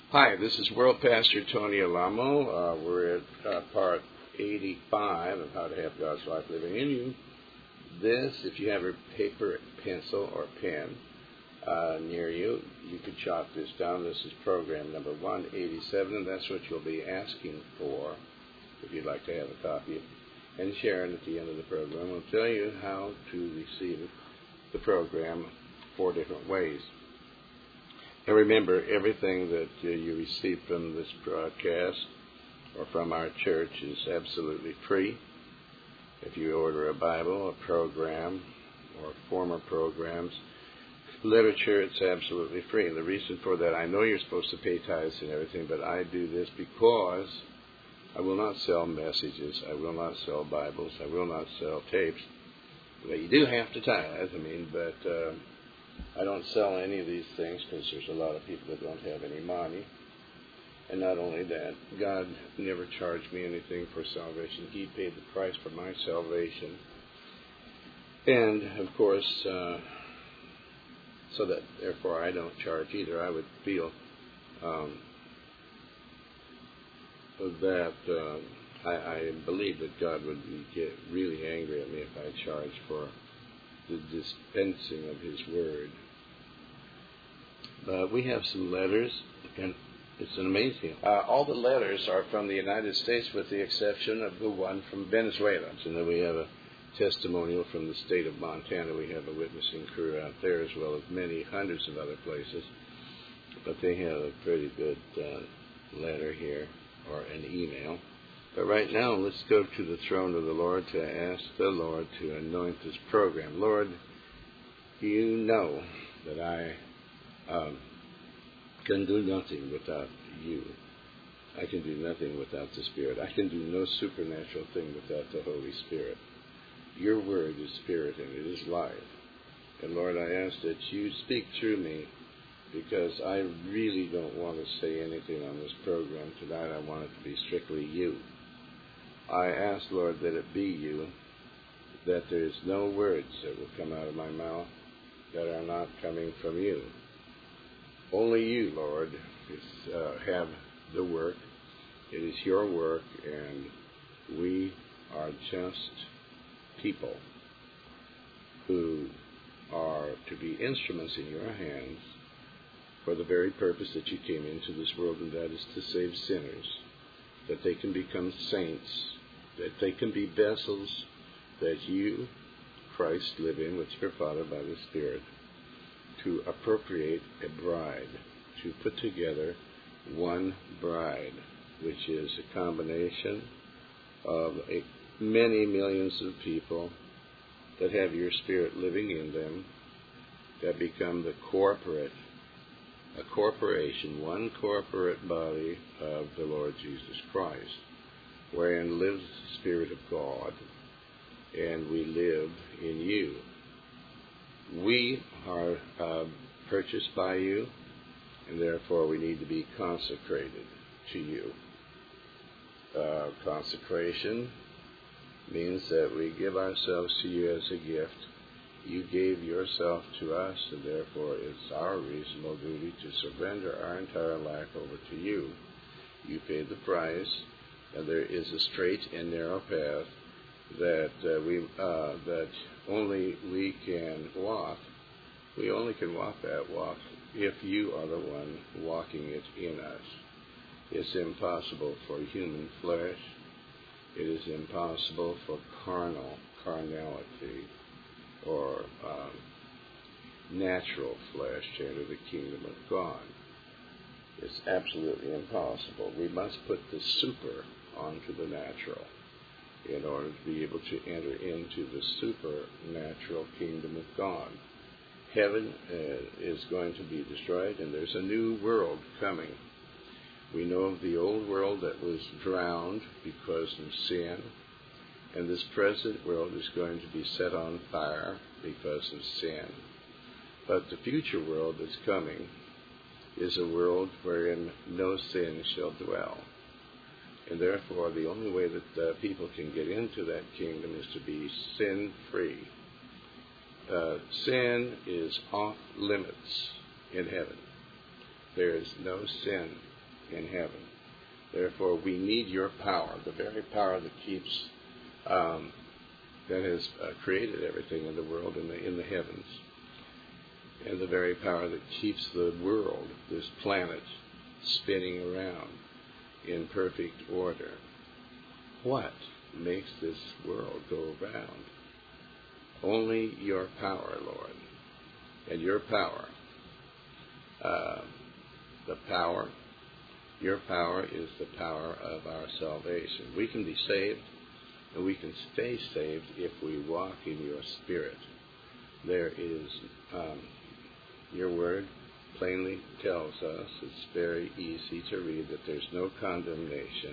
Hi, this is World Pastor Tony Alamo. We're at part 85 of How to Have God's Life Living in You. This, if you have a paper, pencil, or pen near you, you could jot this down. This is program number 187, and that's what you'll be asking for if you'd like to have a copy. And Sharon, at the end of the program, will tell you how to receive the program 4 different ways. And remember, everything that you receive from this broadcast or from our church is absolutely free. If you order a Bible, a program, or former programs, literature, it's absolutely free. And the reason for that, I know you're supposed to pay tithes and everything, but I do this because I will not sell messages. I will not sell Bibles. I will not sell tapes. Well, you do have to tithe, but I don't sell any of these things because there's a lot of people that don't have any money. And not only that, God never charged me anything for salvation. He paid the price for my salvation. And, of course, so that, therefore, I don't charge either. I would feel that I believe that God would get really angry at me if I charged for the dispensing of His Word. We have some letters, and it's an amazing. All the letters are from the United States with the exception of the one from Venezuela. And then we have a testimonial from the state of Montana. We have a witnessing crew out there as well as many hundreds of other places. But they have a pretty good letter here, or an email. But right now, let's go to the throne of the Lord to ask the Lord to anoint this program. Lord, you know that I can do nothing without you. I can do nothing without the Spirit. I can do no supernatural thing without the Holy Spirit. Your word is spirit and it is life. And Lord, I ask that you speak through me, because I really don't want to say anything on this program tonight. I want it to be strictly you. I ask, Lord, that it be you, that there's no words that will come out of my mouth that are not coming from you. Only you, Lord, have the work. It is your work, and we are just people who are to be instruments in your hands for the very purpose that you came into this world, and that is to save sinners, that they can become saints, that they can be vessels that you, Christ, live in with your Father by the Spirit, to appropriate a bride, to put together one bride, which is a combination of many millions of people that have your Spirit living in them, that become the a corporation, one corporate body of the Lord Jesus Christ, wherein lives the Spirit of God, and we live in you. We are purchased by you, and therefore we need to be consecrated to you. Consecration means that we give ourselves to you as a gift. You gave yourself to us, and therefore it's our reasonable duty to surrender our entire life over to you. You paid the price, and there is a straight and narrow path that that only we can walk. We only can walk that walk if you are the one walking it in us. It's impossible for human flesh. It is impossible for carnality, or natural flesh to enter the kingdom of God. It's absolutely impossible. We must put the super onto the natural in order to be able to enter into the supernatural kingdom of God. Heaven is going to be destroyed, and there's a new world coming. We know of the old world that was drowned because of sin, and this present world is going to be set on fire because of sin. But the future world that's coming is a world wherein no sin shall dwell. And therefore, the only way that people can get into that kingdom is to be sin-free. Sin is off limits in heaven. There is no sin in heaven. Therefore, we need your power, the very power that keeps, that has created everything in the world, in the heavens, and the very power that keeps the world, this planet, spinning around in perfect order. What makes this world go around? Only your power, Lord. And your power, your power is the power of our salvation. We can be saved, and we can stay saved if we walk in your Spirit. There is, your word plainly tells us, it's very easy to read, that there's no condemnation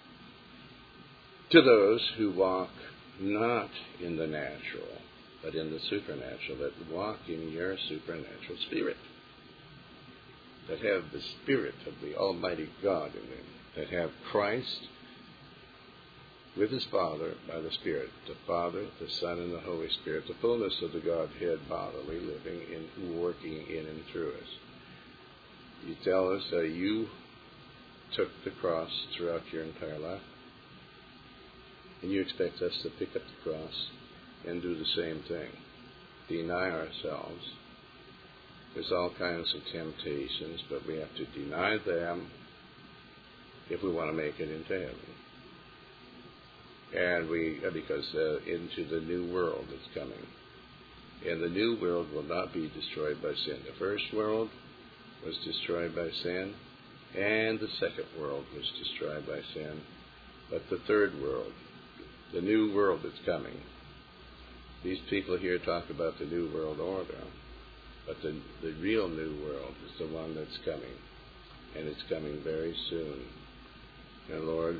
to those who walk not in the natural, but in the supernatural, that walk in your supernatural Spirit, that have the Spirit of the Almighty God in them, that have Christ with his Father by the Spirit, the Father, the Son, and the Holy Spirit, the fullness of the Godhead bodily, living in, working in and through us. You tell us that you took the cross throughout your entire life, and you expect us to pick up the cross and do the same thing. Deny ourselves. There's all kinds of temptations, but we have to deny them if we want to make it into heaven. And because into the new world that's coming. And the new world will not be destroyed by sin. The first world was destroyed by sin, and the second world was destroyed by sin. But the third world, the new world that's coming, these people here talk about the new world order, but the real new world is the one that's coming, and it's coming very soon. And Lord,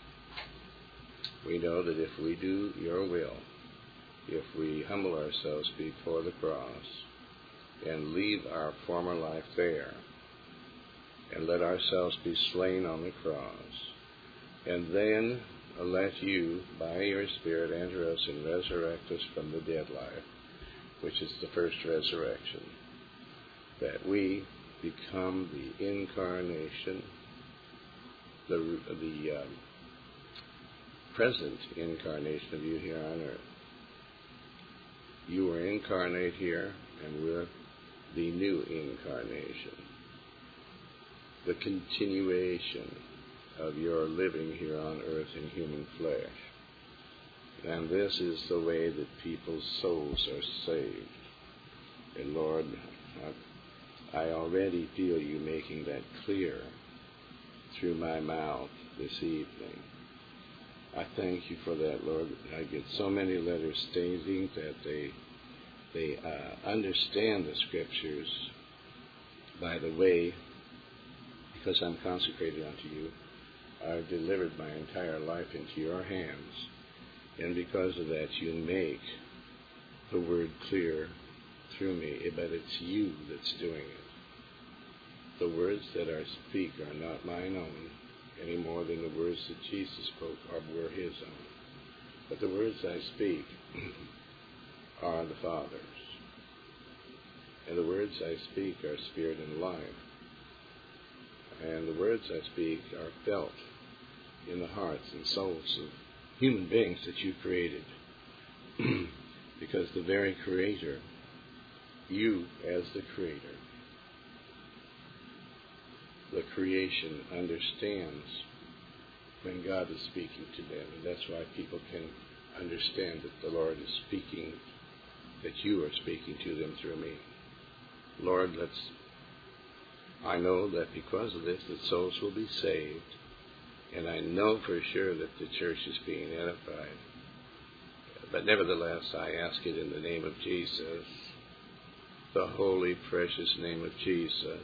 we know that if we do your will, if we humble ourselves before the cross and leave our former life there and let ourselves be slain on the cross, and then let you, by your Spirit, enter us and resurrect us from the dead life, which is the first resurrection, that we become the incarnation, the present incarnation of you here on earth. You were incarnate here, and we're the new incarnation, the continuation of your living here on earth in human flesh. And this is the way that people's souls are saved. And Lord, I already feel you making that clear through my mouth this evening. I thank you for that, Lord. I get so many letters stating that they understand the Scriptures by the way, because I'm consecrated unto you, I've delivered my entire life into your hands. And because of that, you make the word clear through me, but it's you that's doing it. The words that I speak are not mine own, any more than the words that Jesus spoke were his own. But the words I speak are the Father's. And the words I speak are spirit and life. And the words I speak are felt in the hearts and souls of human beings that you created. Because the very Creator, you as the Creator, the creation understands when God is speaking to them. And that's why people can understand that the Lord is speaking, that you are speaking to them through me. Lord, I know that because of this, that souls will be saved. And I know for sure that the church is being edified. But nevertheless, I ask it in the name of Jesus, the holy, precious name of Jesus.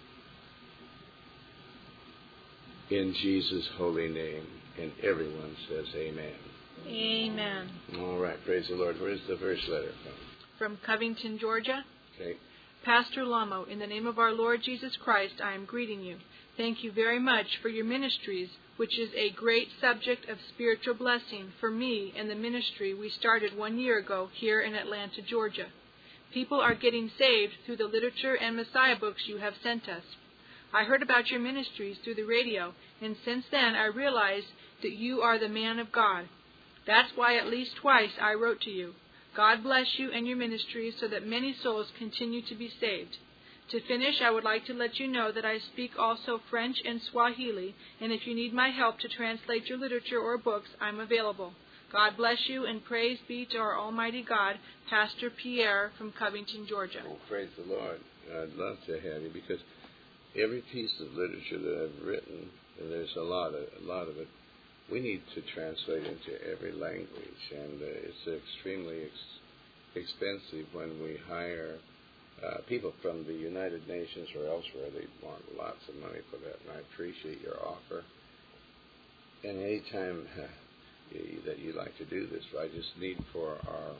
In Jesus' holy name. And everyone says amen. Amen. All right, praise the Lord. Where's the first letter from? From Covington, Georgia. Okay. Pastor Lamo, in the name of our Lord Jesus Christ, I am greeting you. Thank you very much for your ministries, which is a great subject of spiritual blessing for me and the ministry we started 1 year ago here in Atlanta, Georgia. People are getting saved through the literature and Messiah books you have sent us. I heard about your ministries through the radio, and since then I realized that you are the man of God. That's why at least twice I wrote to you. God bless you and your ministries so that many souls continue to be saved. To finish, I would like to let you know that I speak also French and Swahili, and if you need my help to translate your literature or books, I'm available. God bless you, and praise be to our Almighty God, Pastor Pierre from Covington, Georgia. Oh, praise the Lord. I'd love to have you, because every piece of literature that I've written, and there's a lot of it, we need to translate into every language, and it's extremely expensive when we hire people from the United Nations or elsewhere. They want lots of money for that, and I appreciate your offer. And any time that you like to do this, I just need for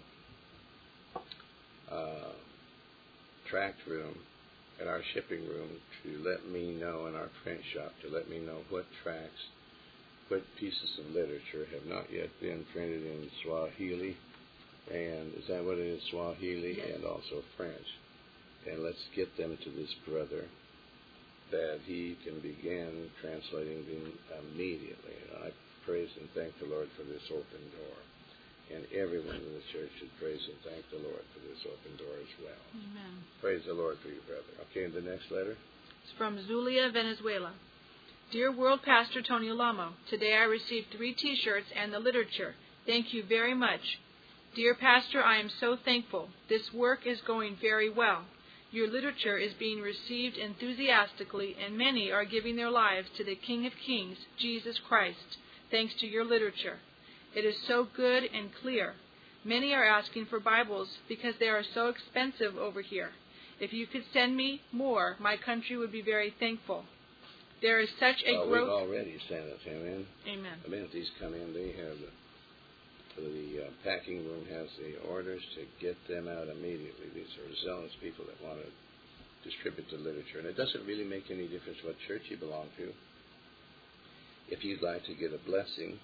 our tract room and our shipping room to let me know, in our print shop, to let me know what tracts, what pieces of literature have not yet been printed in Swahili, and is that what it is, Swahili? Yes. And also French. And let's get them to this brother that he can begin translating them immediately. And I praise and thank the Lord for this open door. And everyone in the church should praise and thank the Lord for this open door as well. Amen. Praise the Lord for you, brother. Okay, and the next letter? It's from Zulia, Venezuela. Dear World Pastor Tony Alamo, today I received 3 T-shirts and the literature. Thank you very much. Dear Pastor, I am so thankful. This work is going very well. Your literature is being received enthusiastically, and many are giving their lives to the King of Kings, Jesus Christ, thanks to your literature. It is so good and clear. Many are asking for Bibles because they are so expensive over here. If you could send me more, my country would be very thankful. There is such a growth. We've already sent it, amen. Amen. The minute these come in, they have the packing room has the orders to get them out immediately. These are zealous people that want to distribute the literature. And it doesn't really make any difference what church you belong to. If you'd like to get a blessing,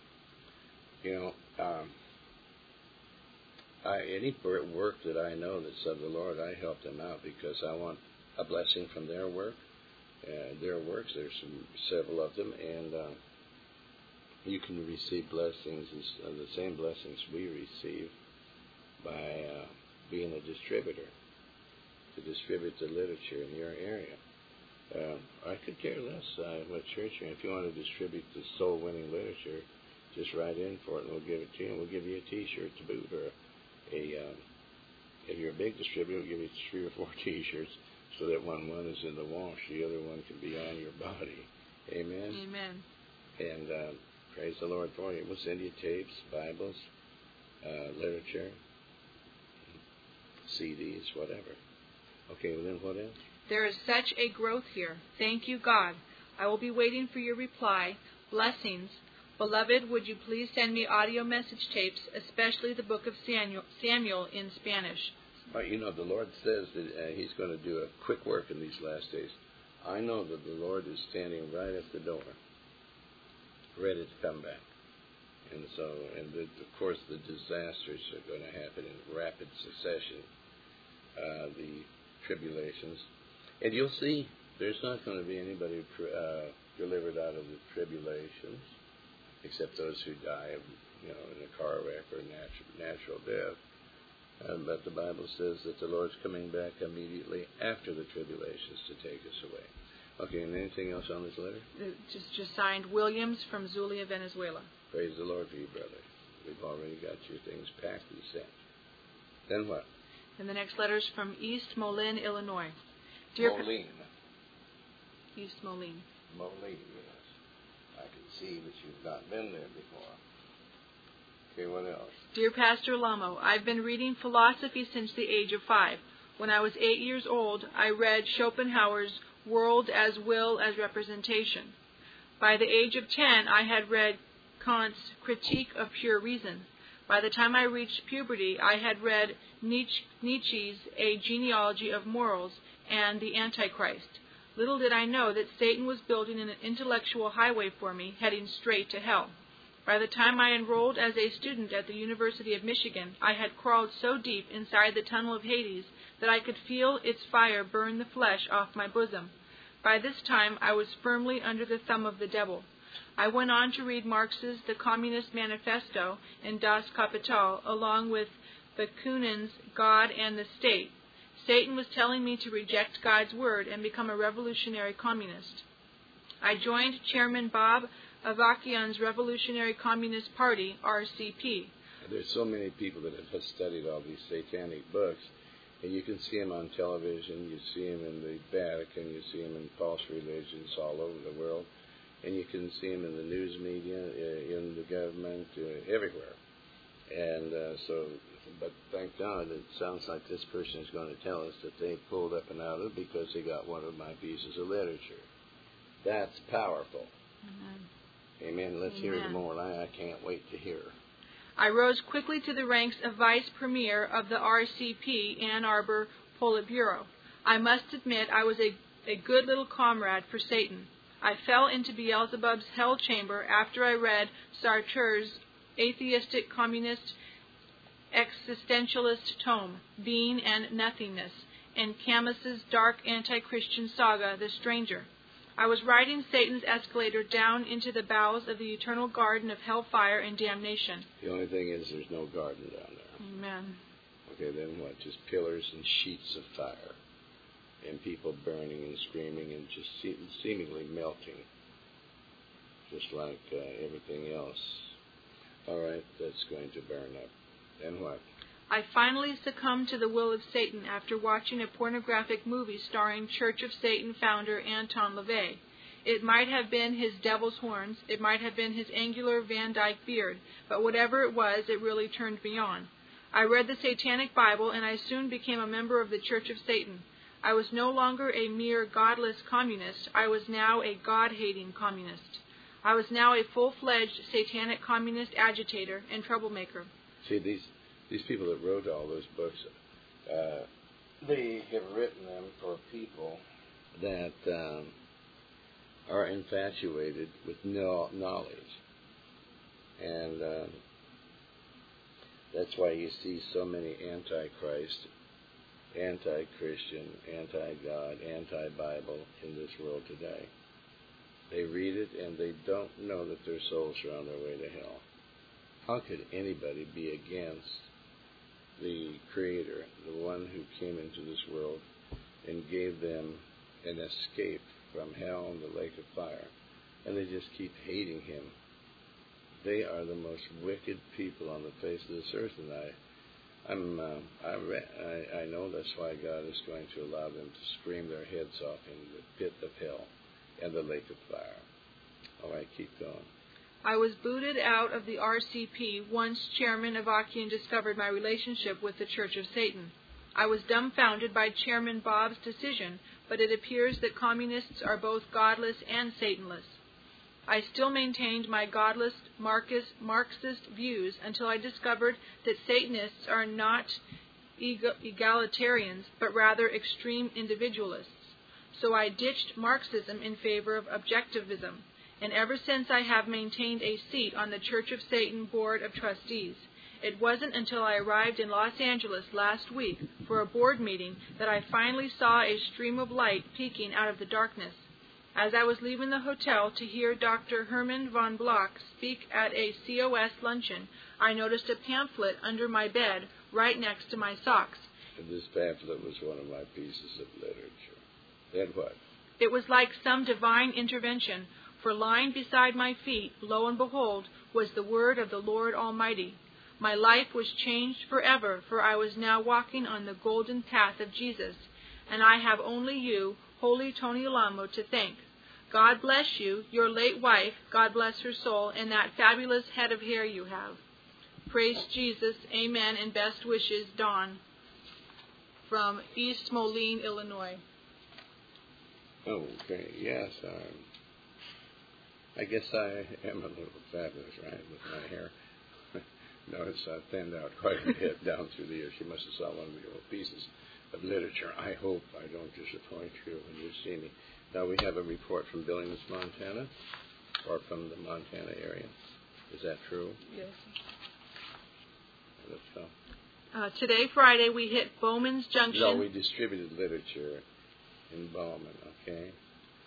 any work that I know that's of the Lord, I help them out because I want a blessing from their work. Their works, there's several of them, and you can receive blessings, the same blessings we receive by being a distributor, to distribute the literature in your area. I could care less what church you're in. If you want to distribute the soul-winning literature, just write in for it and we'll give it to you, and we'll give you a T-shirt to boot, or if you're a big distributor, we'll give you 3 or 4 T-shirts, so that when one is in the wash, the other one can be on your body. Amen? Amen. And praise the Lord for you. We'll send you tapes, Bibles, literature, CDs, whatever. Okay, well then what else? There is such a growth here. Thank you, God. I will be waiting for your reply. Blessings. Beloved, would you please send me audio message tapes, especially the book of Samuel in Spanish. But the Lord says that He's going to do a quick work in these last days. I know that the Lord is standing right at the door, ready to come back. And so, of course, the disasters are going to happen in rapid succession, the tribulations. And you'll see there's not going to be anybody delivered out of the tribulations, except those who die in a car wreck or natural death. But the Bible says that the Lord's coming back immediately after the tribulations to take us away. Okay, and anything else on this letter? Just signed Williams from Zulia, Venezuela. Praise the Lord for you, brother. We've already got your things packed and sent. Then what? And the next letter is from East Moline, Illinois. Moline. East Moline. Moline, yes. I can see that you've not been there before. Okay, what else? Dear Pastor Lamo, I've been reading philosophy since the age of 5. When I was 8 years old, I read Schopenhauer's World as Will as Representation. By the age of 10, I had read Kant's Critique of Pure Reason. By the time I reached puberty, I had read Nietzsche's A Genealogy of Morals and The Antichrist. Little did I know that Satan was building an intellectual highway for me, heading straight to hell. By the time I enrolled as a student at the University of Michigan, I had crawled so deep inside the tunnel of Hades that I could feel its fire burn the flesh off my bosom. By this time, I was firmly under the thumb of the devil. I went on to read Marx's The Communist Manifesto and Das Kapital, along with Bakunin's God and the State. Satan was telling me to reject God's word and become a revolutionary communist. I joined Chairman Bob Avakian's Revolutionary Communist Party, RCP. There's so many people that have studied all these satanic books, and you can see them on television, you see them in the Vatican, you see them in false religions all over the world, and you can see them in the news media, in the government, everywhere. And but thank God, it sounds like this person is going to tell us that they pulled up and out of it because they got one of my pieces of literature. That's powerful. Amen. Let's hear it more. I can't wait to hear. I rose quickly to the ranks of Vice Premier of the RCP Ann Arbor Politburo. I must admit I was a good little comrade for Satan. I fell into Beelzebub's hell chamber after I read Sartre's atheistic communist existentialist tome, Being and Nothingness, and Camus's dark anti-Christian saga, The Stranger. I was riding Satan's escalator down into the bowels of the eternal garden of hellfire and damnation. The only thing is there's no garden down there. Amen. Okay, then what? Just pillars and sheets of fire. And people burning and screaming and just seemingly melting. Just like everything else. All right, that's going to burn up. Then what? I finally succumbed to the will of Satan after watching a pornographic movie starring Church of Satan founder Anton LaVey. It might have been his devil's horns, it might have been his angular Van Dyke beard, but whatever it was, it really turned me on. I read the Satanic Bible, and I soon became a member of the Church of Satan. I was no longer a mere godless communist, I was now a God-hating communist. I was now a full-fledged satanic communist agitator and troublemaker. See, these people that wrote all those books, they have written them for people that are infatuated with knowledge. And that's why you see so many anti-Christ, anti-Christian, anti-God, anti-Bible in this world today. They read it and they don't know that their souls are on their way to hell. How could anybody be against the Creator, the one who came into this world and gave them an escape from hell and the lake of fire, and they just keep hating Him? They are the most wicked people on the face of this earth, and I know that's why God is going to allow them to scream their heads off in the pit of hell and the lake of fire. All right, keep going. I was booted out of the RCP once Chairman Avakian discovered my relationship with the Church of Satan. I was dumbfounded by Chairman Bob's decision, but it appears that communists are both godless and Satanless. I still maintained my godless Marxist views until I discovered that Satanists are not egalitarians, but rather extreme individualists. So I ditched Marxism in favor of objectivism, and ever since I have maintained a seat on the Church of Satan Board of Trustees. It wasn't until I arrived in Los Angeles last week for a board meeting that I finally saw a stream of light peeking out of the darkness. As I was leaving the hotel to hear Dr. Herman von Bloch speak at a COS luncheon, I noticed a pamphlet under my bed right next to my socks. And this pamphlet was one of my pieces of literature. Then what? It was like some divine intervention, for lying beside my feet, lo and behold, was the word of the Lord Almighty. My life was changed forever, for I was now walking on the golden path of Jesus, and I have only you, Holy Tony Alamo, to thank. God bless you, your late wife, God bless her soul, and that fabulous head of hair you have. Praise Jesus, amen, and best wishes, Dawn. From East Moline, Illinois. Okay, yes, I guess I am a little fabulous, right, with my hair. No, it's thinned out quite a bit down through the years. You must have saw one of the old pieces of literature. I hope I don't disappoint you when you see me. Now we have a report from Billings, Montana, or from the Montana area. Is that true? Yes. Let's go. Today, Friday, we hit Bowman's Junction. No, we distributed literature in Bowman, okay?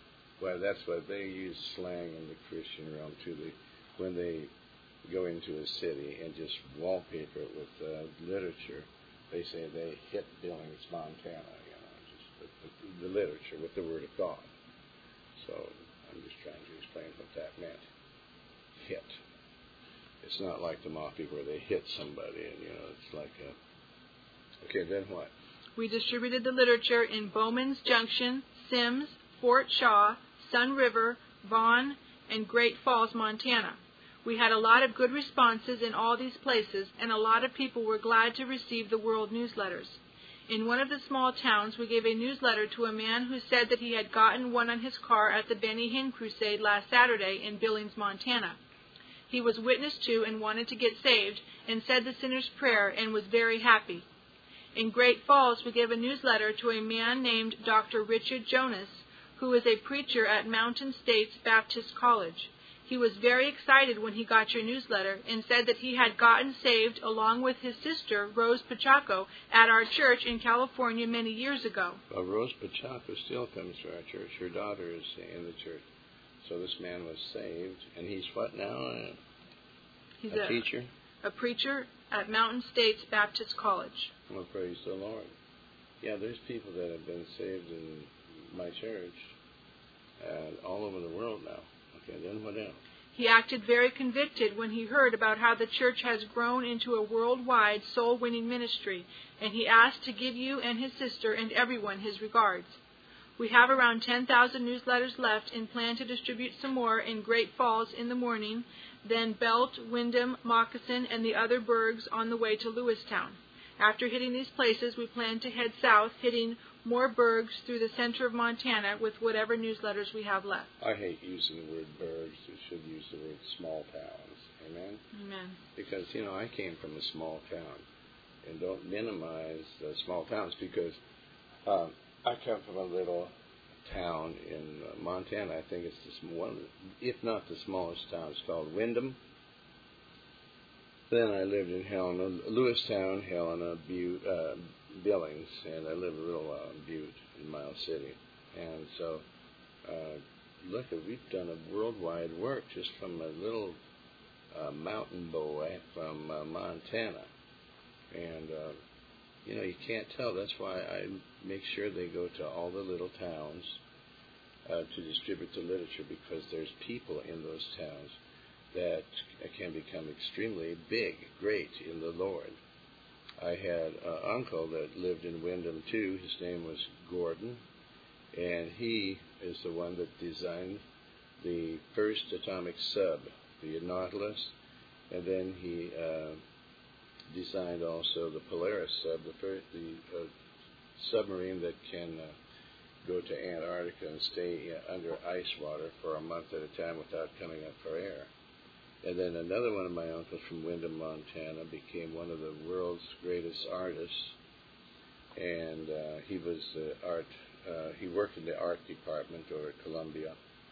That's why they use slang in the Christian realm too. When they go into a city and just wallpaper it with literature, they say they hit Billings, Montana. Just the literature with the Word of God. So I'm just trying to explain what that meant. Hit. It's not like the Mafia where they hit somebody and, it's like a... Okay, then what? We distributed the literature in Bowman's Junction, Sims, Fort Shaw, Sun River, Vaughn, and Great Falls, Montana. We had a lot of good responses in all these places, and a lot of people were glad to receive the World newsletters. In one of the small towns, we gave a newsletter to a man who said that he had gotten one on his car at the Benny Hinn Crusade last Saturday in Billings, Montana. He was witnessed to and wanted to get saved and said the sinner's prayer and was very happy. In Great Falls, we gave a newsletter to a man named Dr. Richard Jonas, who is a preacher at Mountain States Baptist College. He was very excited when he got your newsletter and said that he had gotten saved along with his sister, Rose Pachaco, at our church in California many years ago. Well, Rose Pachaco still comes to our church. Her daughter is in the church. So this man was saved, and he's what now? He's a teacher? A preacher at Mountain States Baptist College. Well, praise the Lord. Yeah, there's people that have been saved in my church all over the world now. Okay, then what else? He acted very convicted when he heard about how the church has grown into a worldwide soul-winning ministry, and he asked to give you and his sister and everyone his regards. We have around 10,000 newsletters left and plan to distribute some more in Great Falls in the morning, then Belt, Windham, Moccasin, and the other burgs on the way to Lewistown. After hitting these places, we plan to head south, hitting more burgs through the center of Montana with whatever newsletters we have left. I hate using the word burgs. You should use the word small towns. Amen? Amen. Because, I came from a small town. And don't minimize small towns because I come from a little town in Montana. I think it's one, if not the smallest town. It's called Windham. Then I lived in Helena, Lewistown, Helena, Butte, Billings, and I lived a little while in Butte, in Miles City. And so, look, we've done a worldwide work just from a little mountain boy from Montana. And, you can't tell. That's why I make sure they go to all the little towns to distribute the literature, because there's people in those towns that can become extremely big, great in the Lord. I had an uncle that lived in Windham, too. His name was Gordon, and he is the one that designed the first atomic sub, the Nautilus, and then he designed also the Polaris sub, the submarine that can go to Antarctica and stay under ice water for a month at a time without coming up for air. And then another one of my uncles from Windham, Montana, became one of the world's greatest artists. And he was he worked in the art department over at Columbia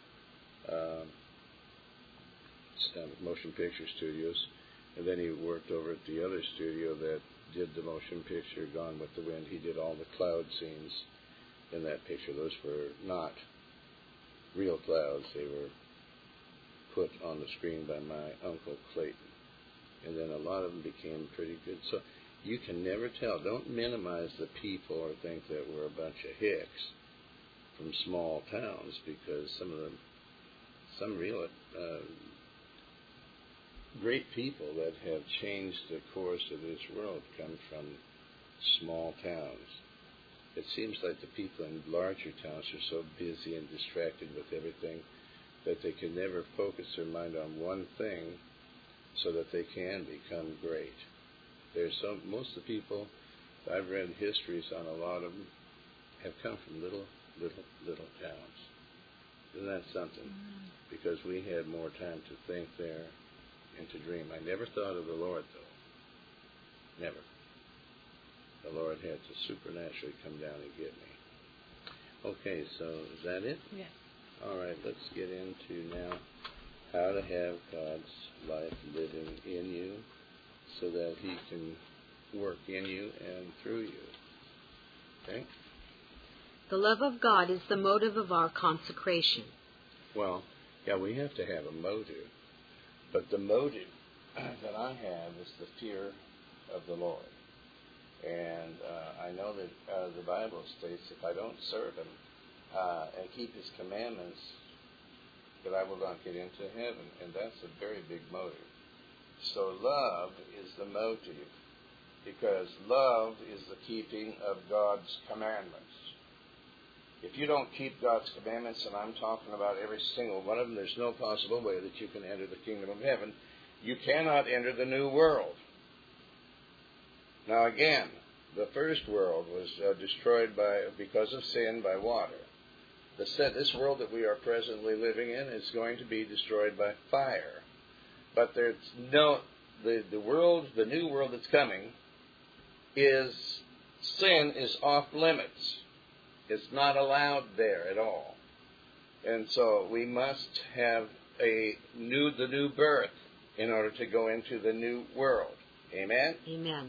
Motion Picture Studios. And then he worked over at the other studio that did the motion picture Gone with the Wind. He did all the cloud scenes in that picture. Those were not real clouds. They were put on the screen by my Uncle Clayton. And then a lot of them became pretty good. So you can never tell. Don't minimize the people or think that we're a bunch of hicks from small towns, because some real great people that have changed the course of this world come from small towns. It seems like the people in larger towns are so busy and distracted with everything that they can never focus their mind on one thing so that they can become great. Most of the people, I've read histories on a lot of them, have come from little towns. Isn't that something? Mm-hmm. Because we had more time to think there and to dream. I never thought of the Lord, though. Never. The Lord had to supernaturally come down and get me. Okay, so is that it? Yes. All right, let's get into now how to have God's life living in you so that He can work in you and through you. Okay? The love of God is the motive of our consecration. Well, yeah, we have to have a motive. But the motive that I have is the fear of the Lord. And I know that the Bible states if I don't serve Him and keep His commandments, that I will not get into heaven. And that's a very big motive. So love is the motive, because love is the keeping of God's commandments. If you don't keep God's commandments, and I'm talking about every single one of them, there's no possible way that you can enter the kingdom of heaven. You cannot enter the new world. Now again, the first world was destroyed because of sin by water. This world that we are presently living in is going to be destroyed by fire. But there's no the new world that's coming sin is off limits. It's not allowed there at all. And so we must have the new birth in order to go into the new world. Amen? Amen.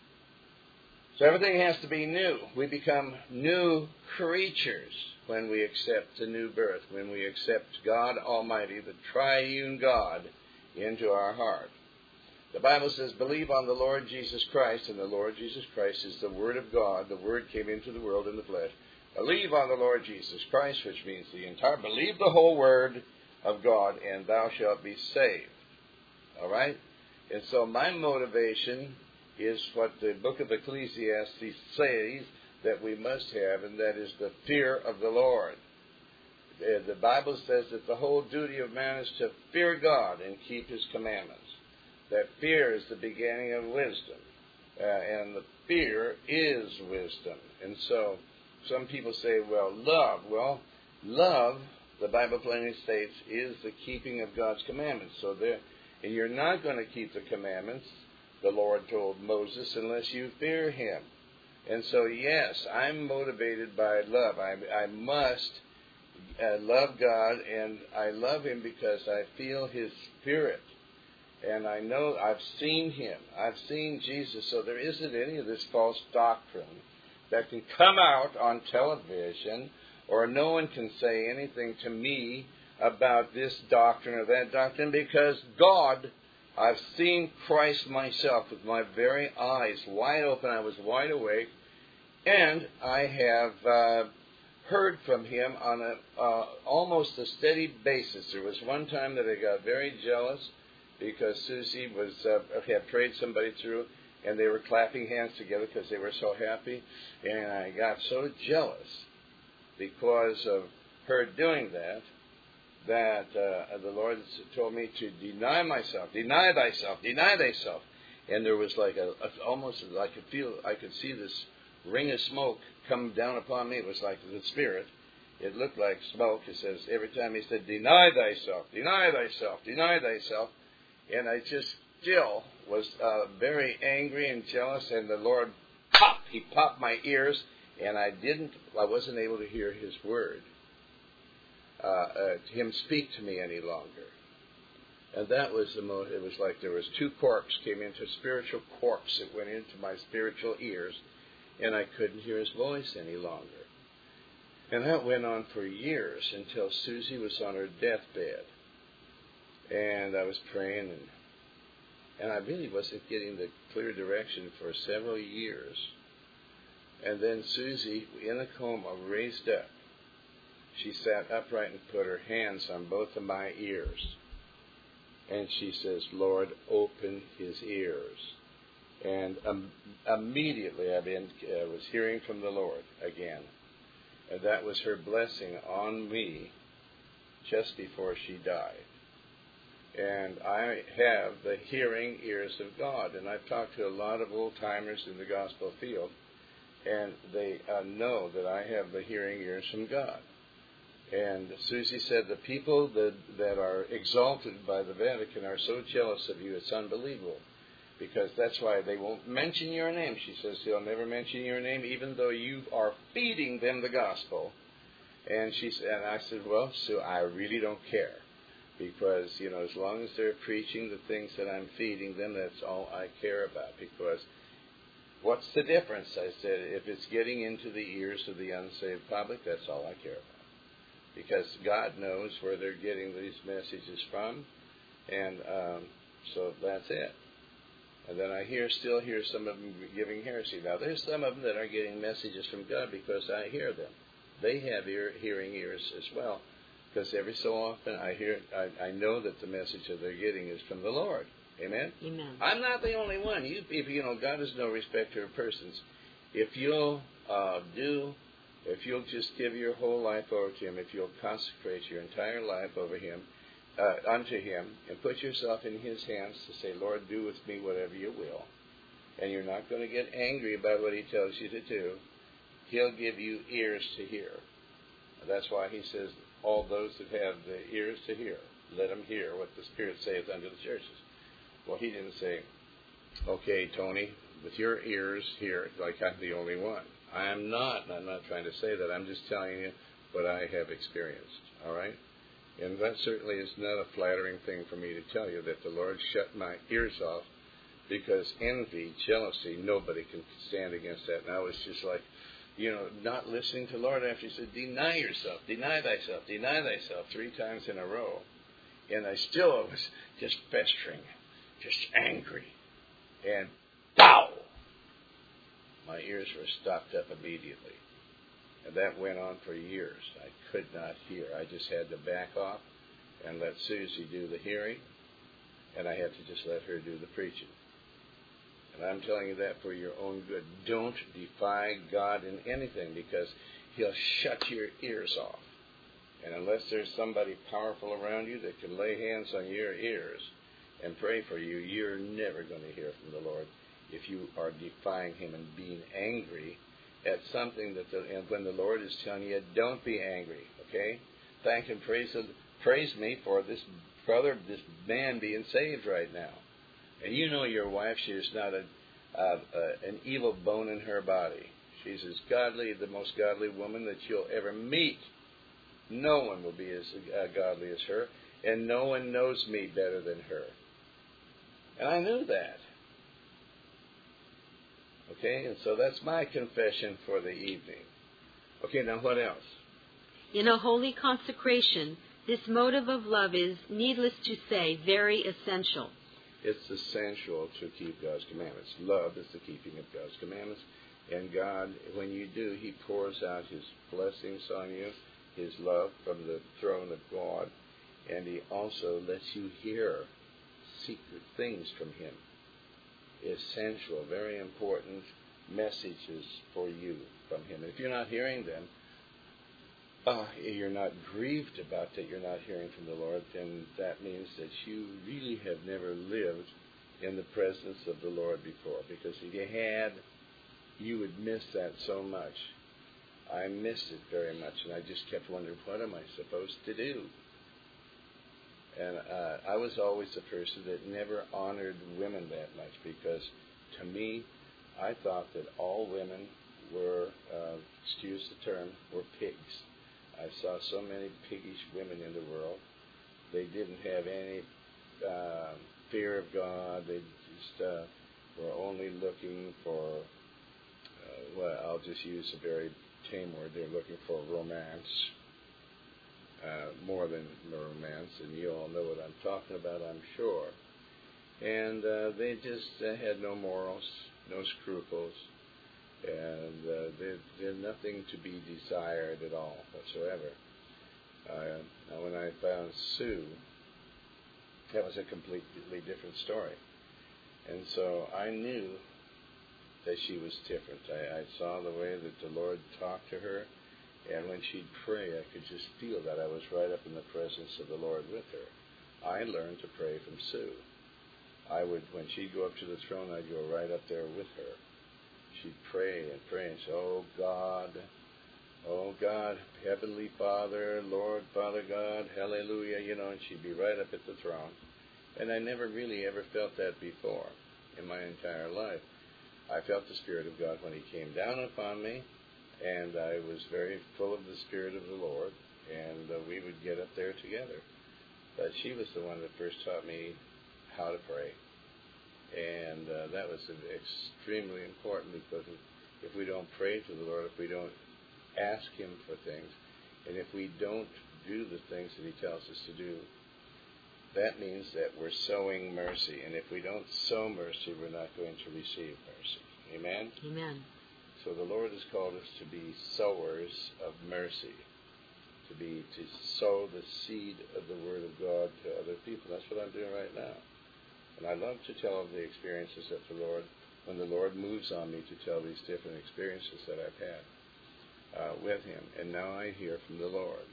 So everything has to be new. We become new creatures when we accept the new birth, when we accept God Almighty, the triune God, into our heart. The Bible says, believe on the Lord Jesus Christ, and the Lord Jesus Christ is the Word of God. The Word came into the world in the flesh. Believe on the Lord Jesus Christ, which means believe the whole Word of God, and thou shalt be saved. All right? And so my motivation is what the book of Ecclesiastes says that we must have, and that is the fear of the Lord. The Bible says that the whole duty of man is to fear God and keep His commandments. That fear is the beginning of wisdom, and the fear is wisdom. And so some people say, love. Well, love, the Bible plainly states, is the keeping of God's commandments. So and you're not going to keep the commandments, the Lord told Moses, unless you fear Him. And so, yes, I'm motivated by love. I must love God, and I love Him because I feel His Spirit. And I know I've seen Him. I've seen Jesus. So there isn't any of this false doctrine that can come out on television, or no one can say anything to me about this doctrine or that doctrine, because God, I've seen Christ myself with my very eyes wide open. I was wide awake, and I have heard from Him on almost a steady basis. There was one time that I got very jealous because Susie had prayed somebody through, and they were clapping hands together because they were so happy, and I got so jealous because of her doing that the Lord told me to deny myself, deny thyself, deny thyself. And there was like almost I could see this ring of smoke come down upon me. It was like the Spirit. It looked like smoke. It says every time He said, deny thyself, deny thyself, deny thyself. And I just still was very angry and jealous, and the Lord He popped my ears, and I wasn't able to hear His word. Him speak to me any longer. And that was it was like there was two corks came into spiritual corks that went into my spiritual ears, and I couldn't hear His voice any longer. And that went on for years until Susie was on her deathbed. And I was praying, and I really wasn't getting the clear direction for several years. And then Susie, in a coma, raised up. She sat upright and put her hands on both of my ears. And she says, Lord, open his ears. And immediately I was hearing from the Lord again. And that was her blessing on me just before she died. And I have the hearing ears of God. And I've talked to a lot of old-timers in the gospel field, and they know that I have the hearing ears from God. And Susie said the people that are exalted by the Vatican are so jealous of you, it's unbelievable. Because that's why they won't mention your name. She says they'll never mention your name, even though you are feeding them the gospel. And I said, well, Sue, I really don't care. Because, as long as they're preaching the things that I'm feeding them, that's all I care about. Because what's the difference? I said, if it's getting into the ears of the unsaved public, that's all I care about. because God knows where they're getting these messages from, and so that's it. And then I still hear some of them giving heresy. Now, there's some of them that are getting messages from God because I hear them. They have hearing ears as well, because every so often I know that the message that they're getting is from the Lord. Amen? Amen. I'm not the only one. You people, God is no respecter of persons. If you'll just give your whole life over to Him, if you'll consecrate your entire life over Him, unto Him, and put yourself in His hands to say, Lord, do with me whatever you will, and you're not going to get angry about what He tells you to do, He'll give you ears to hear. That's why He says, all those that have the ears to hear, let them hear what the Spirit saith unto the churches. Well, He didn't say, okay, Tony, with your ears hear, like I'm the only one. I'm not trying to say that. I'm just telling you what I have experienced, all right? And that certainly is not a flattering thing for me to tell you, that the Lord shut my ears off, because envy, jealousy, nobody can stand against that. And I was just like, not listening to the Lord after He said, deny yourself, deny thyself, deny thyself 3 times in a row. And I still was just festering, just angry. And pow! My ears were stopped up immediately. And that went on for years. I could not hear. I just had to back off and let Susie do the hearing, and I had to just let her do the preaching. And I'm telling you that for your own good. Don't defy God in anything, because He'll shut your ears off. And unless there's somebody powerful around you that can lay hands on your ears and pray for you, you're never going to hear from the Lord if you are defying Him and being angry at something and when the Lord is telling you, don't be angry, okay? Thank and praise me for this brother, this man being saved right now. And your wife, she is not an evil bone in her body. She's as godly, the most godly woman that you'll ever meet. No one will be as godly as her, and no one knows me better than her. And I knew that. Okay, and so that's my confession for the evening. Okay, now what else? In a holy consecration, this motive of love is, needless to say, very essential. It's essential to keep God's commandments. Love is the keeping of God's commandments. And God, when you do, He pours out His blessings on you, His love from the throne of God, and He also lets you hear secret things from Him. Essential, very important messages for you from Him. And if you're not hearing them, you're not grieved about that you're not hearing from the Lord, then that means that you really have never lived in the presence of the Lord before. Because if you had, you would miss that so much. I missed it very much, and I just kept wondering, what am I supposed to do? And I was always a person that never honored women that much, because to me, I thought that all women were, excuse the term, were pigs. I saw so many piggish women in the world. They didn't have any fear of God. They just were only looking for, I'll just use a very tame word. They're looking for romance. More than romance, and you all know what I'm talking about, I'm sure. And they just had no morals, no scruples, and they're nothing to be desired at all whatsoever. Now, when I found Sue, that was a completely different story. And so I knew that she was different. I saw the way that the Lord talked to her. And when she'd pray, I could just feel that I was right up in the presence of the Lord with her. I learned to pray from Sue. When she'd go up to the throne, I'd go right up there with her. She'd pray and pray and say, oh God, Heavenly Father, Lord, Father God, hallelujah, and she'd be right up at the throne. And I never really ever felt that before in my entire life. I felt the Spirit of God when He came down upon me. And I was very full of the Spirit of the Lord, and we would get up there together. But she was the one that first taught me how to pray. And that was extremely important, because if we don't pray to the Lord, if we don't ask Him for things, and if we don't do the things that he tells us to do, that means that we're sowing mercy. And if we don't sow mercy, we're not going to receive mercy. Amen? Amen. So the Lord has called us to be sowers of mercy, to sow the seed of the Word of God to other people. That's what I'm doing right now. And I love to tell of the experiences that the Lord, when the Lord moves on me to tell these different experiences that I've had with Him. And now I hear from the Lord.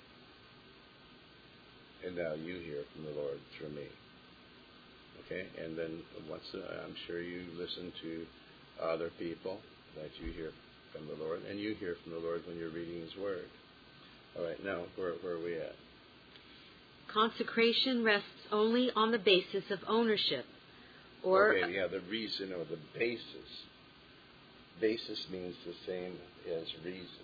And now you hear from the Lord through me. Okay? And then I'm sure you listen to other people that you hear from the Lord. And you hear from the Lord when you're reading His Word. All right, now, where are we at? Consecration rests only on the basis of ownership. The reason or the basis. Basis means the same as reason.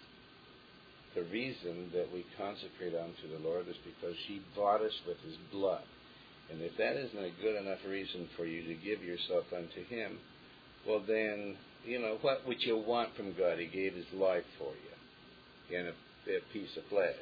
The reason that we consecrate unto the Lord is because He bought us with His blood. And if that isn't a good enough reason for you to give yourself unto Him, well then, what would you want from God? He gave His life for you in a piece of flesh.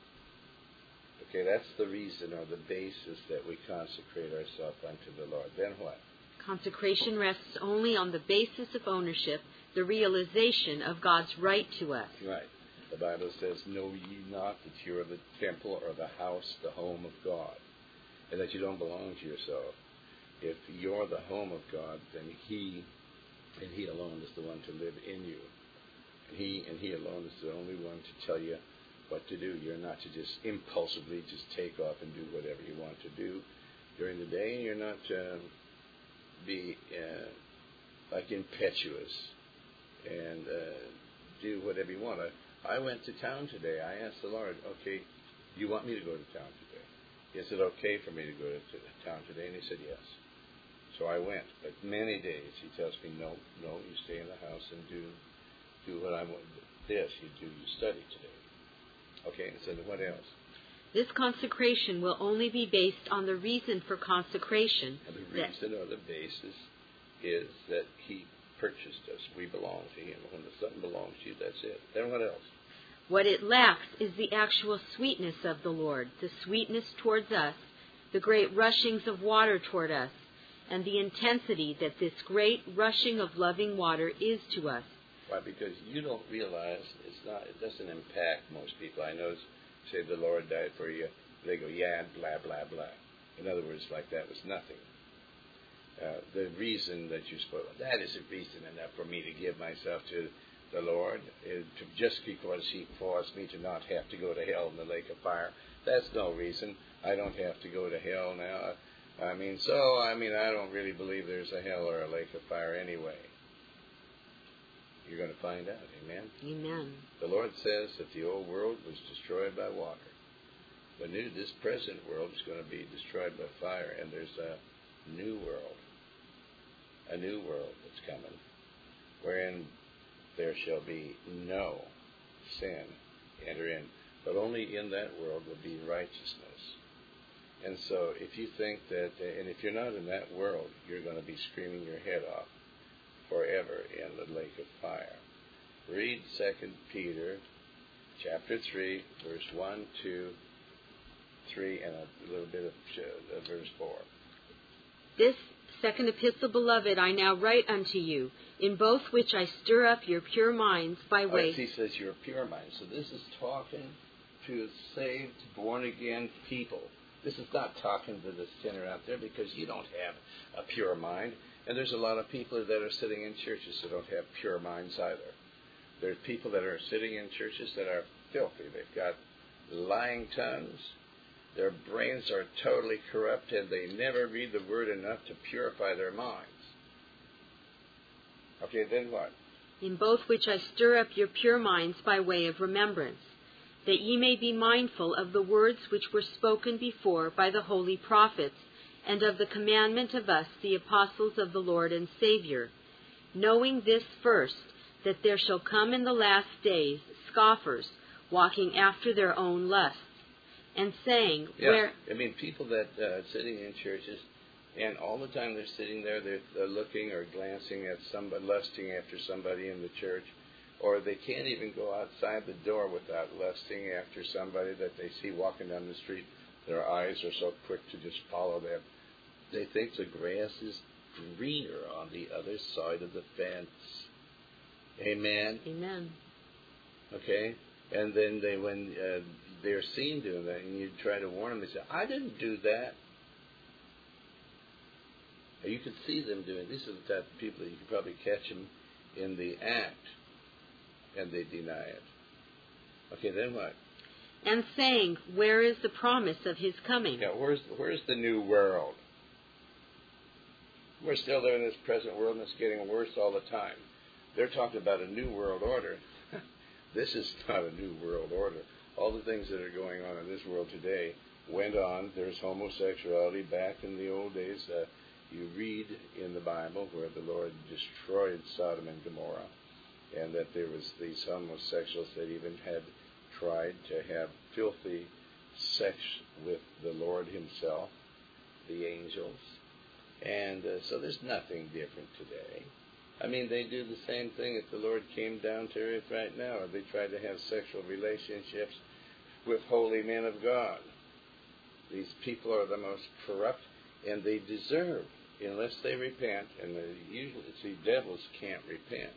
Okay, that's the reason or the basis that we consecrate ourselves unto the Lord. Then what? Consecration rests only on the basis of ownership, the realization of God's right to us. Right. The Bible says, know ye not that you are the temple or the house, the home of God, and that you don't belong to yourself. If you're the home of God, then He and He alone is the one to live in you. And He alone is the only one to tell you what to do. You're not to just impulsively just take off and do whatever you want to do during the day. And you're not to be like impetuous and do whatever you want. I went to town today. I asked the Lord, okay, do you want me to go to town today? Is it okay for me to go to town today? And He said yes. So I went. But many days He tells me, no, you stay in the house and do what I want. You study today. Okay, and so what else? This consecration will only be based on the reason for consecration. And the reason or the basis is that He purchased us. We belong to Him. When something belongs to you, that's it. Then what else? What it lacks is the actual sweetness of the Lord, the sweetness towards us, the great rushings of water toward us, and the intensity that this great rushing of loving water is to us. Why? Because you don't realize it doesn't impact most people. I know, say the Lord died for you, they go, yeah, blah, blah, blah. In other words, like that was nothing. The reason that you spoke, that isn't reason enough for me to give myself to the Lord, just because He forced me to not have to go to hell in the lake of fire. That's no reason. I don't have to go to hell now. I don't really believe there's a hell or a lake of fire anyway. You're going to find out. Amen? Amen. The Lord says that the old world was destroyed by water. This present world is going to be destroyed by fire, and there's a new world that's coming, wherein there shall be no sin enter in, but only in that world will be righteousness. And so if you think that, and if you're not in that world, you're going to be screaming your head off forever in the lake of fire. Read 2 Peter chapter 3, verse 1, 2, 3, and a little bit of verse 4. This second epistle, beloved, I now write unto you, in both which I stir up your pure minds by way... He says your pure minds. So this is talking to saved, born-again people. This is not talking to the sinner out there, because you don't have a pure mind. And there's a lot of people that are sitting in churches that don't have pure minds either. There's people that are sitting in churches that are filthy. They've got lying tongues. Their brains are totally corrupt, and they never read the Word enough to purify their minds. Okay, then what? In both which I stir up your pure minds by way of remembrance, that ye may be mindful of the words which were spoken before by the holy prophets, and of the commandment of us, the apostles of the Lord and Savior, knowing this first, that there shall come in the last days scoffers, walking after their own lusts, and saying, people that sitting in churches, and all the time they're sitting there, they're looking or glancing at somebody, lusting after somebody in the church, or they can't even go outside the door without lusting after somebody that they see walking down the street. Their eyes are so quick to just follow them. They think the grass is greener on the other side of the fence. Amen? Amen. Okay? And then when they're seen doing that, and you try to warn them, they say, I didn't do that. You can see them doing. These are the type of people that you can probably catch them in the act, and they deny it. Okay, then what? And saying, where is the promise of his coming? Yeah, where's the new world? We're still there in this present world, and it's getting worse all the time. They're talking about a new world order. This is not a new world order. All the things that are going on in this world today went on. There's homosexuality back in the old days. You read in the Bible where the Lord destroyed Sodom and Gomorrah, and that there was these homosexuals that even had tried to have filthy sex with the Lord himself, the angels. And so there's nothing different today. I mean, they do the same thing if the Lord came down to earth right now, or they try to have sexual relationships with holy men of God. These people are the most corrupt, and they deserve, unless they repent, and usually, see, devils can't repent.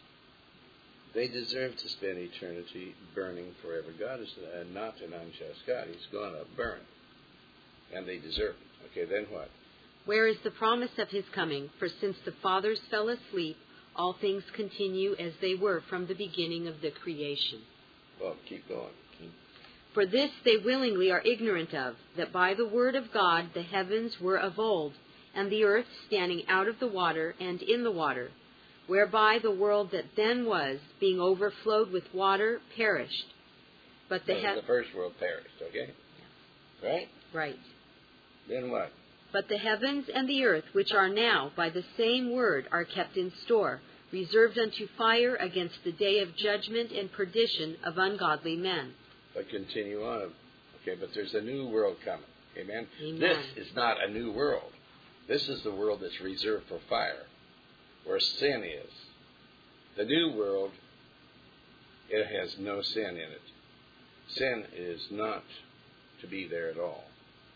They deserve to spend eternity burning forever. God is not an unjust God. He's going to burn. And they deserve it. Okay, then what? Where is the promise of his coming? For since the fathers fell asleep, all things continue as they were from the beginning of the creation. Well, keep going. Okay. For this they willingly are ignorant of, that by the word of God the heavens were of old, and the earth standing out of the water and in the water, whereby the world that then was, being overflowed with water, perished. But the first world perished, okay? Yeah. Right? Right. Then what? But the heavens and the earth, which are now by the same word, are kept in store, reserved unto fire against the day of judgment and perdition of ungodly men. But continue on. Okay, but there's a new world coming. Amen? Amen. This is not a new world. This is the world that's reserved for fire, where sin is. The new world, it has no sin in it. Sin is not to be there at all.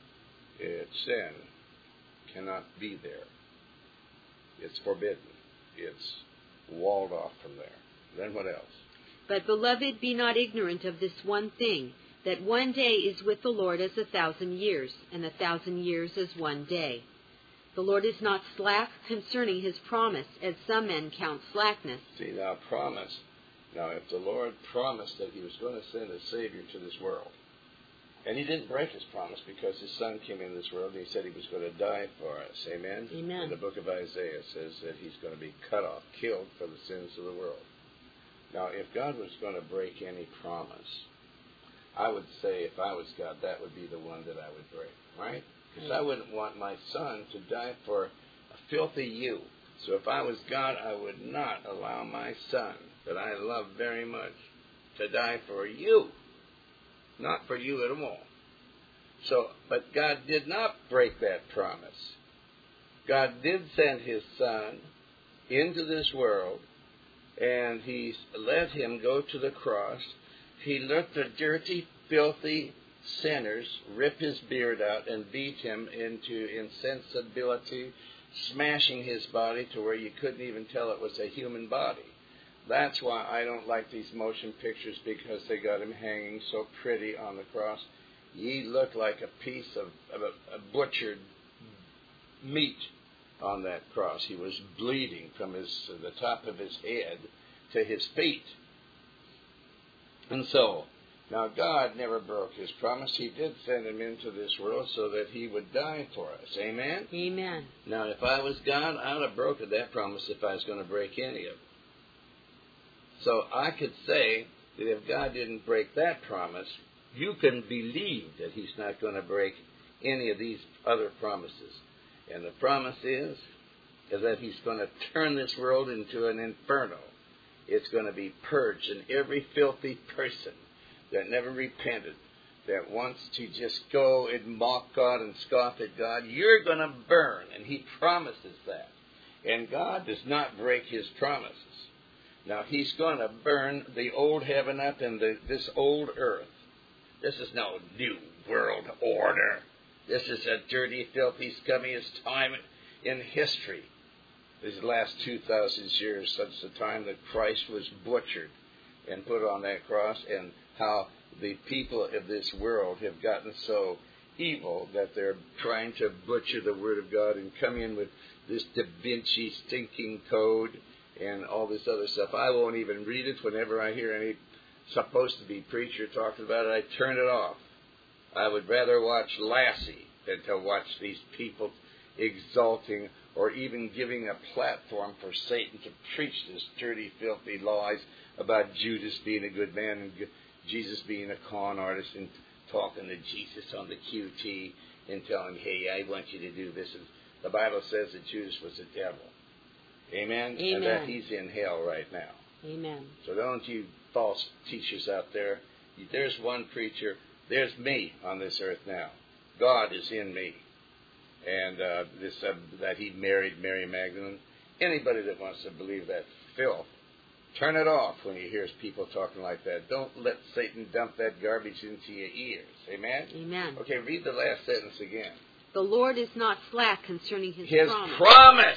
Sin cannot be there. It's forbidden. It's walled off from there. Then what else? But, beloved, be not ignorant of this one thing, that one day is with the Lord as 1,000 years, and 1,000 years as one day. The Lord is not slack concerning his promise, as some men count slackness. See, now promise. Now, if the Lord promised that he was going to send a Savior to this world, and he didn't break his promise because his Son came into this world and he said he was going to die for us. Amen? Amen. In the book of Isaiah says that he's going to be cut off, killed for the sins of the world. Now, if God was going to break any promise, I would say if I was God, that would be the one that I would break, right? Because I wouldn't want my Son to die for a filthy you. So if I was God, I would not allow my Son, that I love very much, to die for you. Not for you at all. So, but God did not break that promise. God did send his Son into this world, and he let him go to the cross. He let the dirty, filthy sinners rip his beard out and beat him into insensibility, smashing his body to where you couldn't even tell it was a human body. That's why I don't like these motion pictures, because they got him hanging so pretty on the cross. He looked like a piece of a butchered meat on that cross. He was bleeding from the top of his head to his feet. And so, now God never broke his promise. He did send him into this world so that he would die for us. Amen? Amen. Now, if I was God, I would have broken that promise if I was going to break any of it. So I could say that if God didn't break that promise, you can believe that he's not going to break any of these other promises. And the promise is that he's going to turn this world into an inferno. It's going to be purged, and every filthy person that never repented, that wants to just go and mock God and scoff at God, you're going to burn. And he promises that. And God does not break his promises. Now, he's going to burn the old heaven up and this old earth. This is no new world order. This is a dirty, filthy, scummiest time in history. These last 2,000 years, since the time that Christ was butchered and put on that cross, and how the people of this world have gotten so evil that they're trying to butcher the Word of God and come in with this Da Vinci stinking code and all this other stuff. I won't even read it. Whenever I hear any supposed to be preacher talking about it, I turn it off. I would rather watch Lassie than to watch these people exalting or even giving a platform for Satan to preach this dirty, filthy lies about Judas being a good man and Jesus being a con artist, and talking to Jesus on the QT and telling him, hey, I want you to do this. And the Bible says that Judas was a devil. Amen? Amen. And that he's in hell right now. Amen. So don't you false teachers out there. There's one preacher. There's me on this earth now. God is in me. And that he married Mary Magdalene. Anybody that wants to believe that filth, turn it off when you hear people talking like that. Don't let Satan dump that garbage into your ears. Amen? Amen. Okay, read the last sentence again. The Lord is not slack concerning his promise.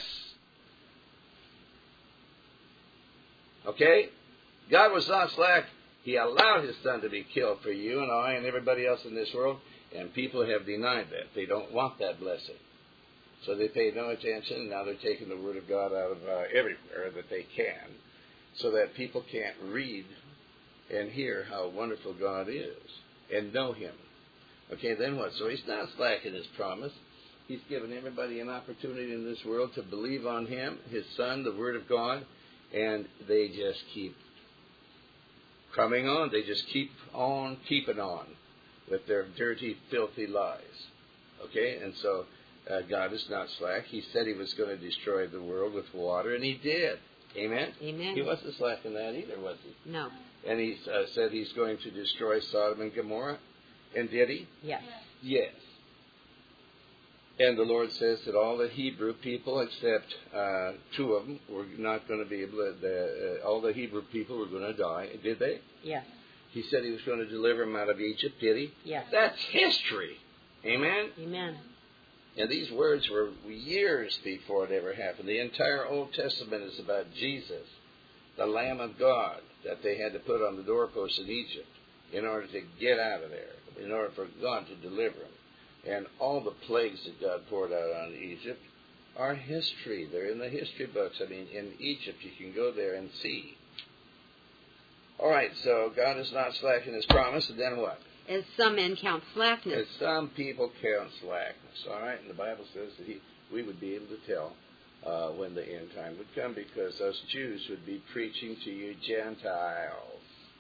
Okay? God was not slack. He allowed his son to be killed for you and I and everybody else in this world, and people have denied that. They don't want that blessing. So they pay no attention, and now they're taking the Word of God out of everywhere that they can, so that people can't read and hear how wonderful God is and know him. Okay, then what? So he's not slack in his promise. He's given everybody an opportunity in this world to believe on him, his son, the Word of God, and they just keep coming on. They just keep on keeping on with their dirty, filthy lies. Okay, and so God is not slack. He said he was going to destroy the world with water, and he did. Amen? Amen. He wasn't slack in that either, was he? No. And he said he's going to destroy Sodom and Gomorrah. And did he? Yes. Yes. And the Lord says that all the Hebrew people, except two of them, were not going to be able to, all the Hebrew people were going to die. Did they? Yes. He said he was going to deliver them out of Egypt. Did he? Yes. That's history. Amen? Amen. And these words were years before it ever happened. The entire Old Testament is about Jesus, the Lamb of God, that they had to put on the doorposts in Egypt in order to get out of there, in order for God to deliver them. And all the plagues that God poured out on Egypt are history. They're in the history books. I mean, in Egypt, you can go there and see. All right, so God is not slack in his promise, and then what? As some men count slackness. As some people count slackness. All right, and the Bible says that we would be able to tell when the end time would come, because those Jews would be preaching to you Gentiles.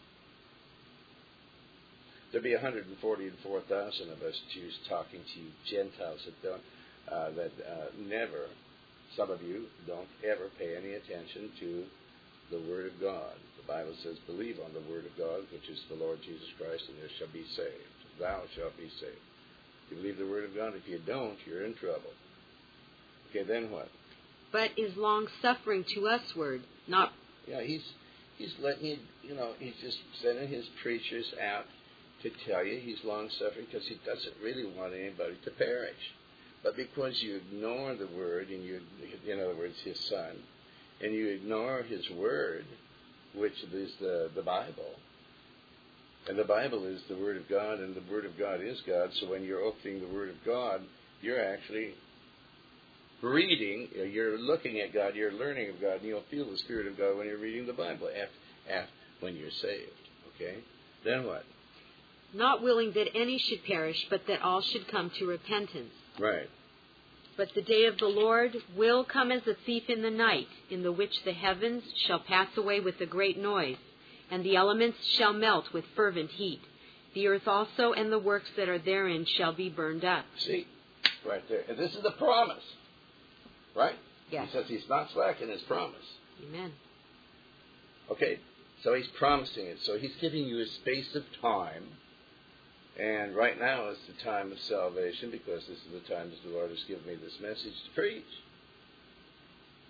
There'd be 144,000 of us Jews talking to you Gentiles that never, some of you don't ever pay any attention to the Word of God. The Bible says, believe on the Word of God, which is the Lord Jesus Christ, and you shall be saved. Thou shalt be saved. You believe the Word of God. If you don't, you're in trouble. Okay, then what? But is long-suffering to usward, not... Yeah, he's letting you, he's just sending his preachers out to tell you he's long-suffering because he doesn't really want anybody to perish. But because you ignore the Word, and you, in other words, his Son, and you ignore his Word, which is the Bible, and the Bible is the Word of God, and the Word of God is God, so when you're opening the Word of God, you're actually reading, you're looking at God, you're learning of God, and you'll feel the Spirit of God when you're reading the Bible, when you're saved. Okay? Then what? Not willing that any should perish, but that all should come to repentance. Right. But the day of the Lord will come as a thief in the night, in the which the heavens shall pass away with a great noise, and the elements shall melt with fervent heat. The earth also and the works that are therein shall be burned up. See? Right there. And this is the promise. Right? Yes. He says he's not slack in his promise. Amen. Okay, so he's promising it. So he's giving you a space of time. And right now is the time of salvation, because this is the time that the Lord has given me this message to preach.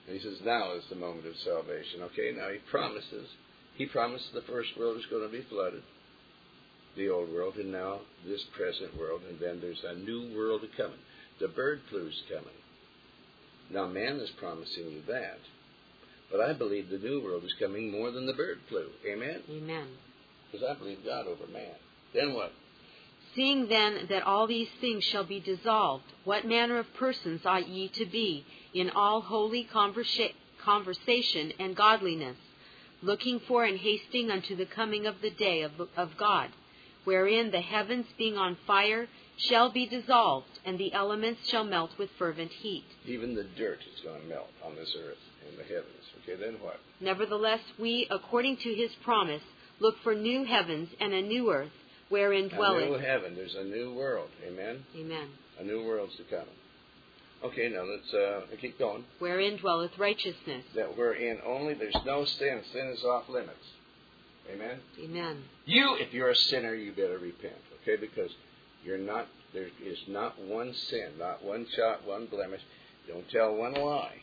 And he says, now is the moment of salvation. Okay, now he promised the first world is going to be flooded, the old world, and now this present world, and then there's a new world coming. The bird flu's coming. Now man is promising you that, but I believe the new world is coming more than the bird flu. Amen? Amen. Because I believe God over man. Then what? Seeing then that all these things shall be dissolved, what manner of persons ought ye to be in all holy conversation and godliness, looking for and hasting unto the coming of the day of God, wherein the heavens being on fire shall be dissolved, and the elements shall melt with fervent heat. Even the dirt is going to melt on this earth in the heavens. Okay, then what? Nevertheless, we, according to his promise, look for new heavens and a new earth, wherein dwelleth... A new heaven. There's a new world. Amen? Amen. A new world's to come. Okay, now let's keep going. Wherein dwelleth righteousness. That wherein only there's no sin. Sin is off limits. Amen? Amen. You, if you're a sinner, you better repent. Okay, because there is not one sin, not one jot, one blemish. Don't tell one lie,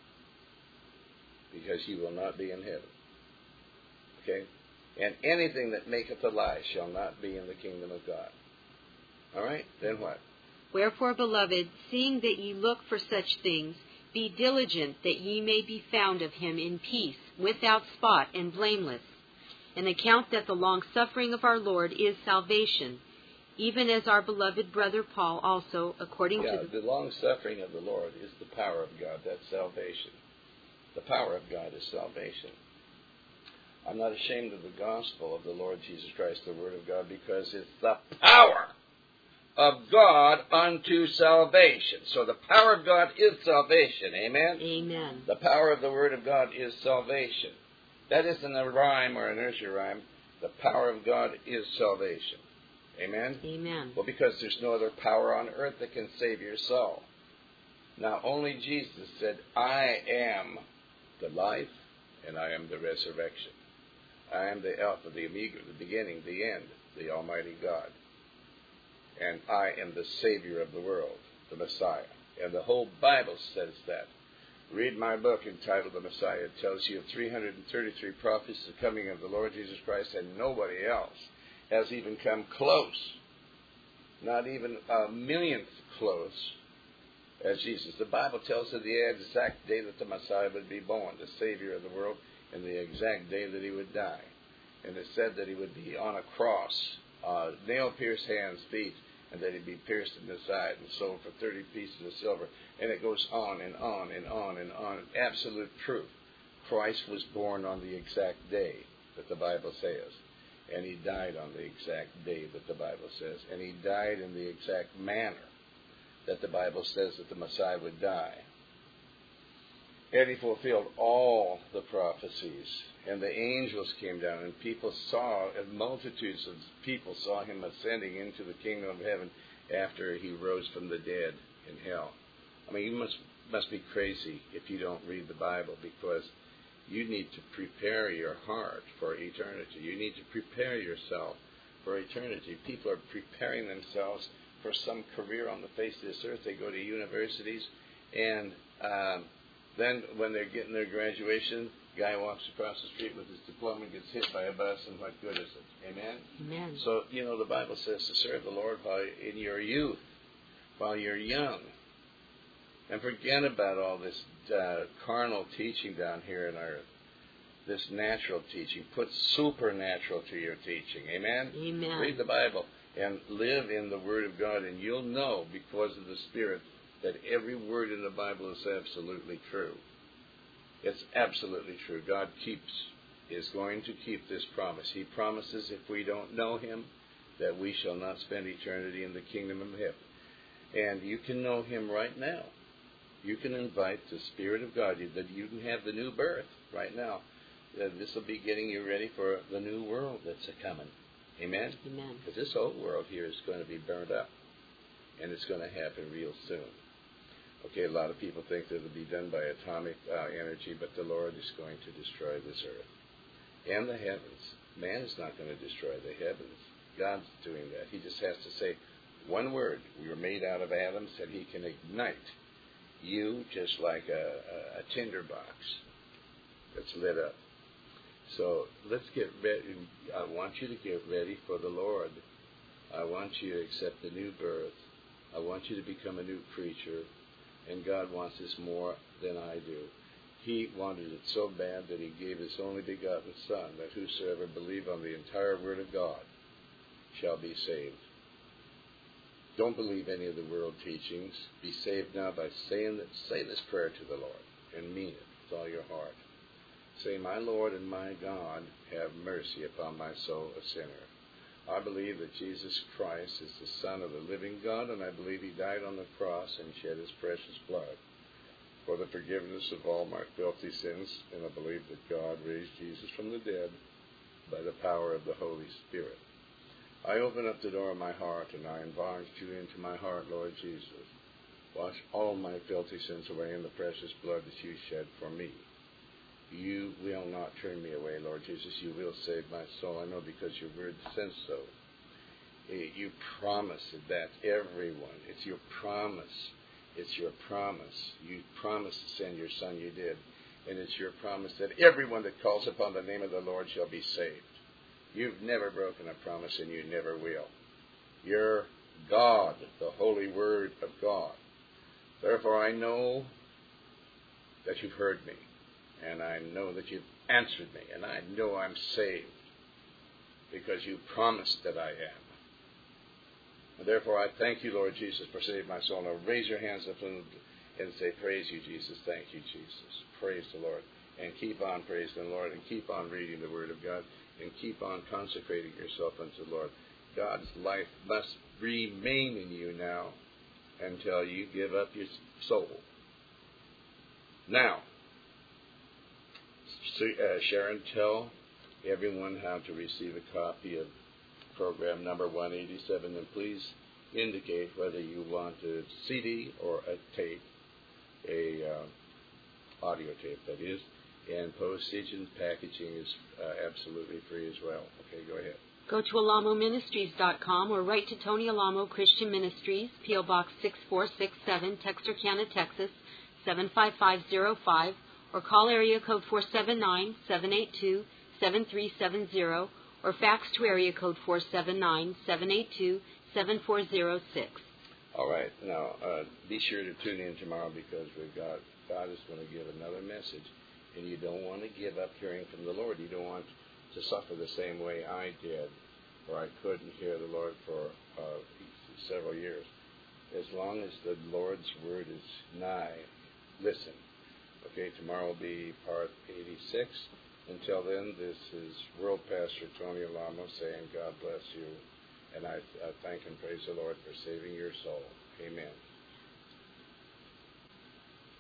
because you will not be in heaven. Okay? And anything that maketh a lie shall not be in the kingdom of God. All right? Then what? Wherefore, beloved, seeing that ye look for such things, be diligent that ye may be found of him in peace, without spot and blameless, and account that the long-suffering of our Lord is salvation, even as our beloved brother Paul also, according to the long-suffering of the Lord is the power of God. That's salvation. The power of God is salvation. I'm not ashamed of the gospel of the Lord Jesus Christ, the Word of God, because it's the power of God unto salvation. So the power of God is salvation. Amen? Amen. The power of the Word of God is salvation. That isn't a rhyme or a nursery rhyme. The power of God is salvation. Amen? Amen. Well, because there's no other power on earth that can save your soul. Now, only Jesus said, I am the life, and I am the resurrection. I am the Alpha, the Omega, the beginning, the end, the Almighty God. And I am the Savior of the world, the Messiah. And the whole Bible says that. Read my book entitled The Messiah. It tells you of 333 prophecies of the coming of the Lord Jesus Christ, and nobody else has even come close, not even a millionth close, as Jesus. The Bible tells of the exact day that the Messiah would be born, the Savior of the world, and the exact day that he would die. And it said that he would be on a cross, nail-pierced hands, feet, and that he'd be pierced in the side and sold for 30 pieces of silver. And it goes on and on and on and on. Absolute truth. Christ was born on the exact day that the Bible says. And he died on the exact day that the Bible says. And he died in the exact manner that the Bible says that the Messiah would die. And he fulfilled all the prophecies. And the angels came down, and people saw, and multitudes of people saw him ascending into the kingdom of heaven after he rose from the dead in hell. I mean, you must be crazy if you don't read the Bible, because you need to prepare your heart for eternity. You need to prepare yourself for eternity. People are preparing themselves for some career on the face of this earth. They go to universities, and then when they're getting their graduation, guy walks across the street with his diploma and gets hit by a bus, and what good is it? Amen? Amen. So, the Bible says to serve the Lord while in your youth, while you're young. And forget about all this carnal teaching down here in earth, this natural teaching. Put supernatural to your teaching. Amen? Amen. Read the Bible and live in the Word of God, and you'll know, because of the Spirit, that every word in the Bible is absolutely true. It's absolutely true. God is going to keep this promise. He promises if we don't know him, that we shall not spend eternity in the kingdom of heaven. And you can know him right now. You can invite the Spirit of God, that you can have the new birth right now. This will be getting you ready for the new world that's a-coming. Amen? Amen. Because this old world here is going to be burned up. And it's going to happen real soon. Okay, a lot of people think that it'll be done by atomic energy, but the Lord is going to destroy this earth and the heavens. Man is not going to destroy the heavens. God's doing that. He just has to say one word. We were made out of atoms, and he can ignite You just like a tinderbox that's lit up. So let's get ready. I want you to get ready for the Lord. I want you to accept the new birth. I want you to become a new creature. And God wants this more than I do. He wanted it so bad that He gave His only begotten Son, that whosoever believe on the entire Word of God shall be saved. Don't believe any of the world teachings. Be saved now by say this prayer to the Lord and mean it with all your heart. Say, my Lord and my God, have mercy upon my soul, a sinner. I believe that Jesus Christ is the Son of the living God, and I believe He died on the cross and shed His precious blood for the forgiveness of all my filthy sins, and I believe that God raised Jesus from the dead by the power of the Holy Spirit. I open up the door of my heart, and I invite you into my heart, Lord Jesus. Wash all my filthy sins away in the precious blood that you shed for me. You will not turn me away, Lord Jesus. You will save my soul. I know because your word says so. You promise that everyone. It's your promise. It's your promise. You promised to send your Son. You did. And it's your promise that everyone that calls upon the name of the Lord shall be saved. You've never broken a promise, and you never will. You're God, the holy word of God. Therefore, I know that you've heard me, and I know that you've answered me, and I know I'm saved because you promised that I am. And therefore, I thank you, Lord Jesus, for saving my soul. Now, raise your hands up and say, praise you, Jesus. Thank you, Jesus. Praise the Lord. And keep on praising the Lord, and keep on reading the Word of God, and keep on consecrating yourself unto the Lord. God's life must remain in you now until you give up your soul. Now, Sharon, tell everyone how to receive a copy of program number 187, and please indicate whether you want a CD or a tape, audio tape, that is. And postage and packaging is absolutely free as well. Okay, go ahead. Go to alamoministries.com or write to Tony Alamo Christian Ministries, P.O. Box 6467, Texarkana, Texas, 75505, or call area code 479-782-7370, or fax to area code 479-782-7406. All right. Now, be sure to tune in tomorrow because God is going to give another message. And you don't want to give up hearing from the Lord. You don't want to suffer the same way I did, where I couldn't hear the Lord for several years. As long as the Lord's word is nigh, listen. Okay, tomorrow will be part 86. Until then, this is World Pastor Tony Alamo saying God bless you. And I thank and praise the Lord for saving your soul.